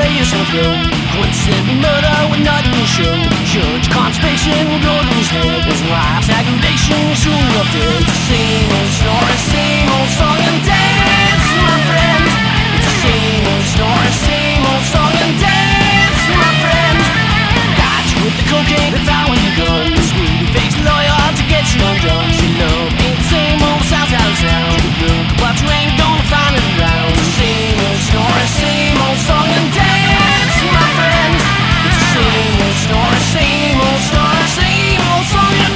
chaos and flow. Coincidentally murder with nothing to show. Judge constipation will go to his head. His life's aggravation soon up dead. It's the same old story, same old song and dance, my friend. It's the same old story, same old song and dance, my friend. Got you with the cocaine, the foul with the gun. The sweet-faced lawyer to get you undone. She love ain't the same old sounds out of town. Look, but you ain't gonna find it around. It's the same old story, same old song and dance, my friend. It's the same old story, same old story, same old song and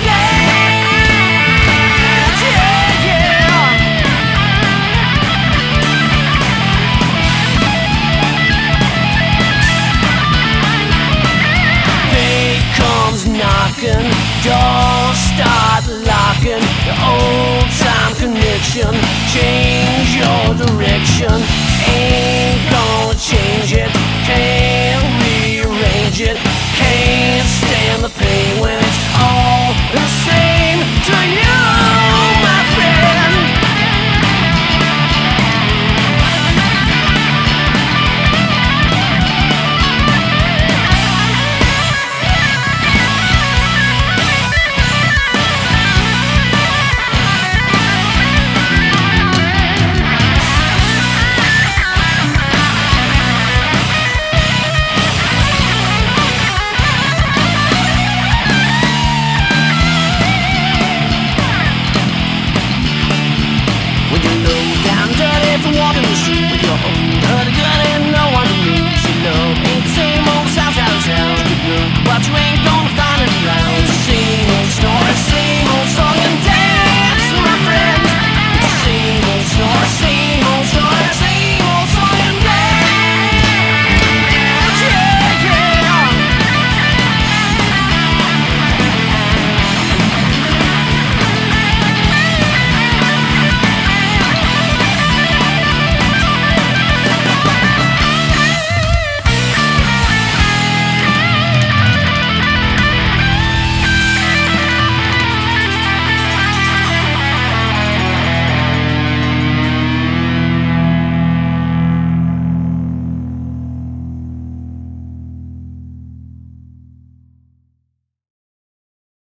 dance. Yeah, yeah. Fate comes knocking, doors start locking. The old time connection, change your direction. Ain't gonna change it, can't rearrange it. Can't stand the pain when it's all the same to you, my friend. When you're low down dirty from walking the street with your own